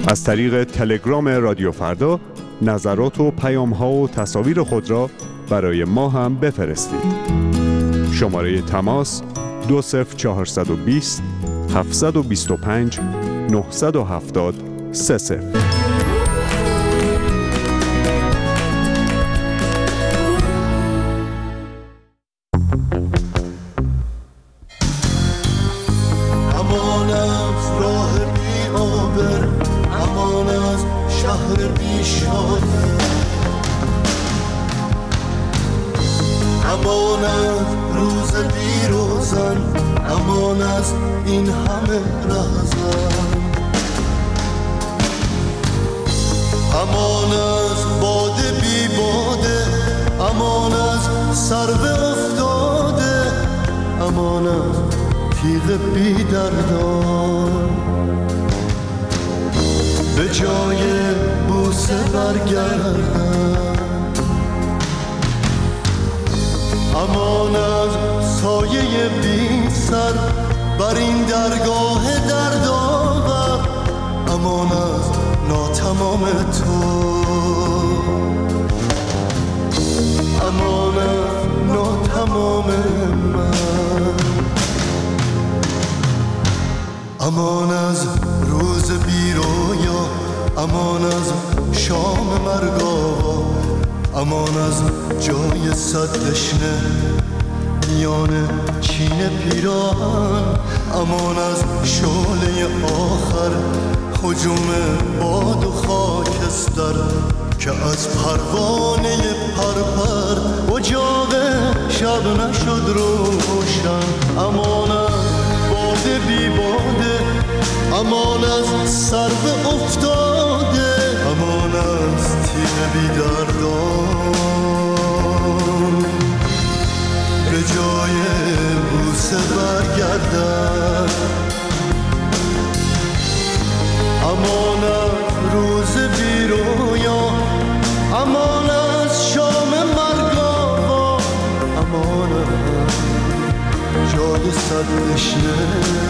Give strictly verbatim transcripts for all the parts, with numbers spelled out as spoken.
از طریق تلگرام رادیو فردا نظرات و پیام‌ها و تصاویر خود را برای ما هم بفرستید. شماره تماس دو صفر چهارصد و بیست هفتصد و بیست و پنج نهصد و هفتاد سه صفر. امان از راه بی آبر، امان از شهر بی شانه، امان از روز بی روزن، امان از این همه رهزن، امان از باده بی باده، امان از سرو افتاده، امان از تیغ بی دردان، به جای بوسه برگردن، امان از سایه بی سر بر این درگاه دردآور، امان از ناتمام تو، امان از ناتمام من، امان از روز بی رویا، امان از شام مرگاوا، امان از جای صد دشنه میان چین پیراهن، امان از شعله آخر هجوم باد و خاکستر که از پروانه پرپر اجاق شب نشد روشن، امان از باده بی باده، امان از سرو افتاده، امان از تیغ بی دردان، به جای بوسه برگردن، امان از روز بی رویا، امان از شام مرگاوا، امان از جای صد دشنه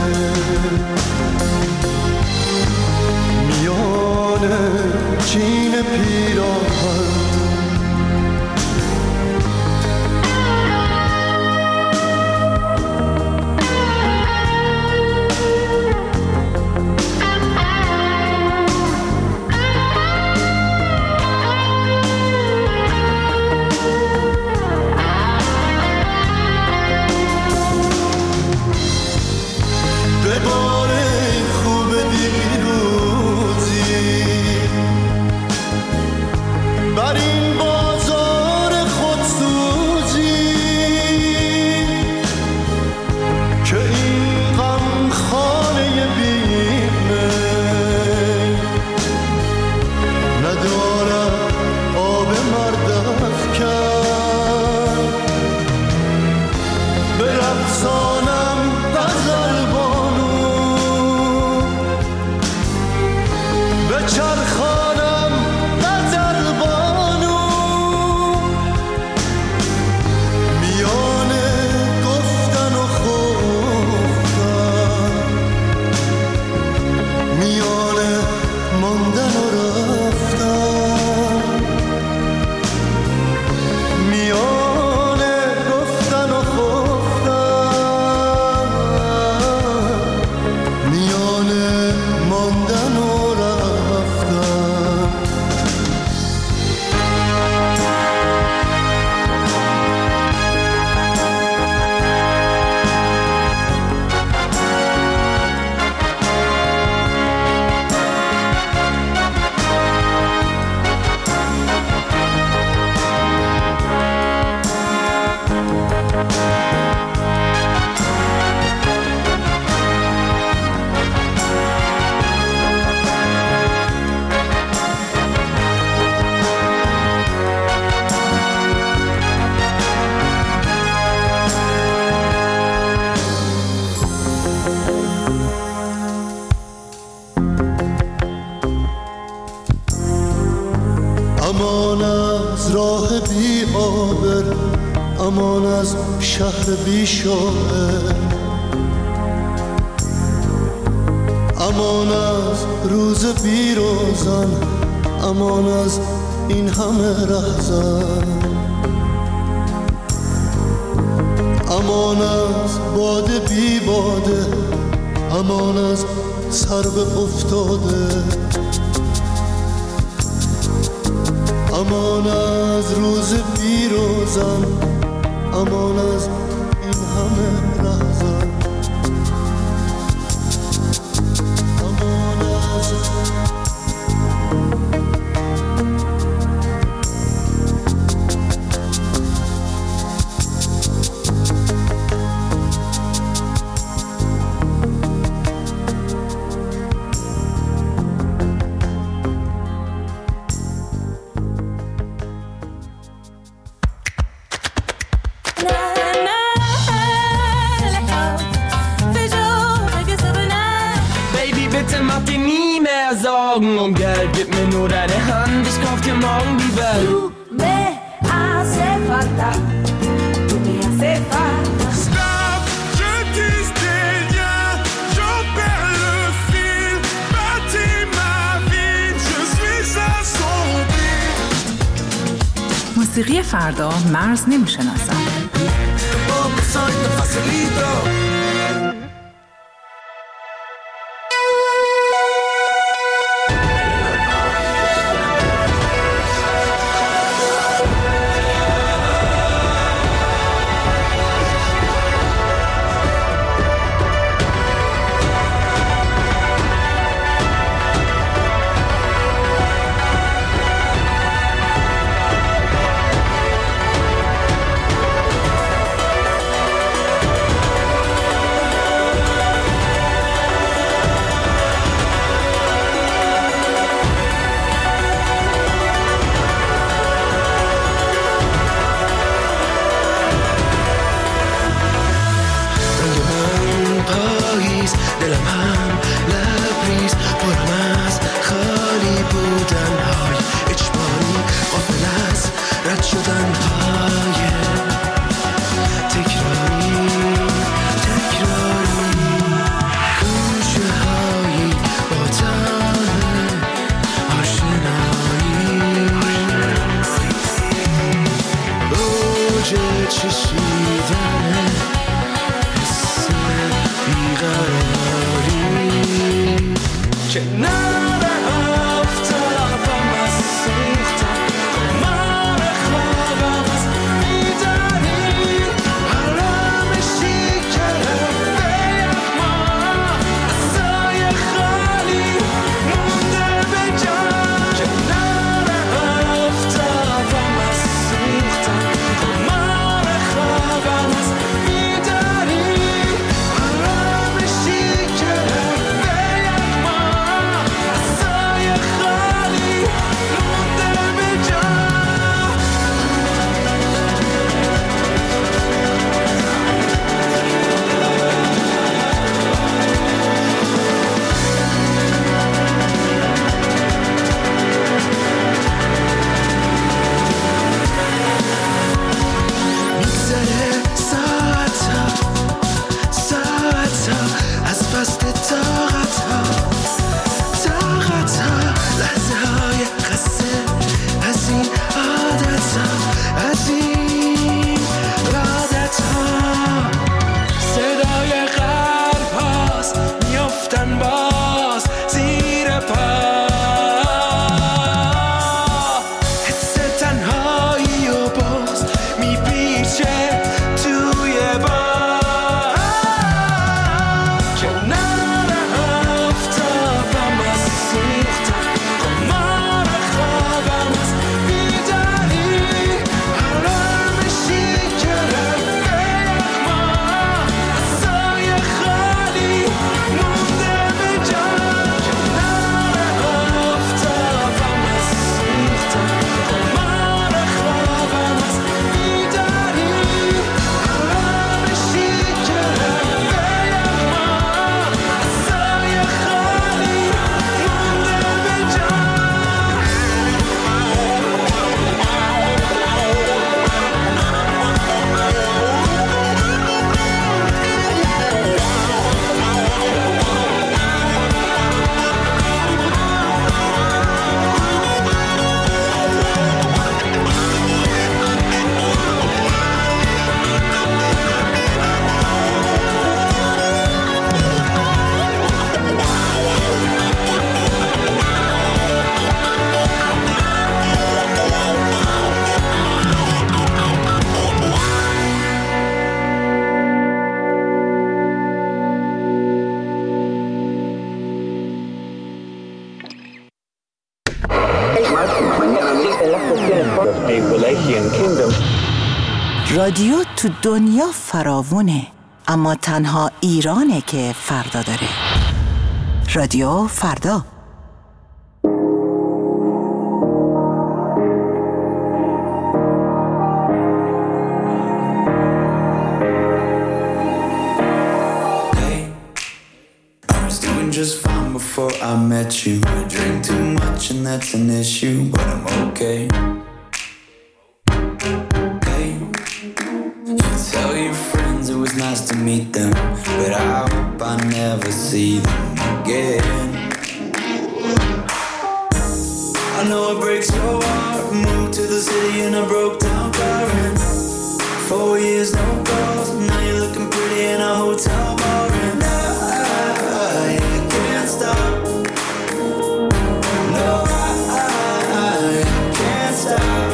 میان چین پیراهن. امان از راه بی آبر، امان از شهر بی شاعر، امان از روز بیروزن، امان از این همه رهزن، امان از باده بی باده، امان از سرو افتاده، امان از روز بیروزن، امان از این همه رهزن، امان از um Geld, gib mir nur deine Hand, ich kauf dir morgen die Welt. Tu me hace falta, tu me hace falta. Stop, je tisse des liens, j'en perds le fil, bâtis ma vie, je suis assombri. موسیقی فردا مرز نمیشناسد. Oh, soy tan facilito. رادیو تو دنیا فراوونه، اما تنها ایرانه که فردا داره. رادیو فردا. Just fine before I met you. I drink too much and that's an issue, but I'm okay. Hey, you tell your friends it was nice to meet them, but I hope I never see them again. I know it breaks your heart. Moved to the city in a broke down car and four years no calls. Now you're looking pretty in a hotel bar and I stop. No, I, I can't stop.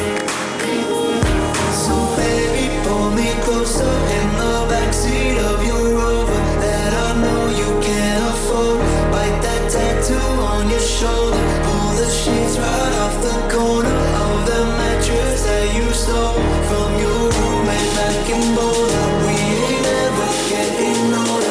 So baby, pull me closer in the backseat of your Rover that I know you can't afford. Bite that tattoo on your shoulder. Pull the sheets right off the corner of the mattress that you stole from your roommate back in Boulder. We ain't ever getting older.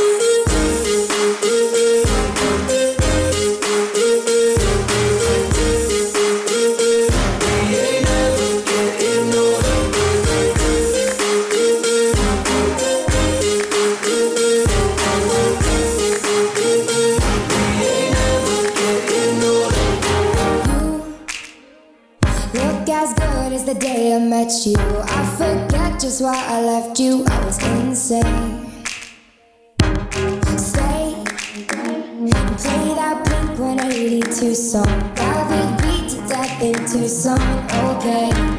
You, I forget just why I left you. I was insane. Stay and play that Blink one eighty-two song. That we beat to death in Tucson. Okay.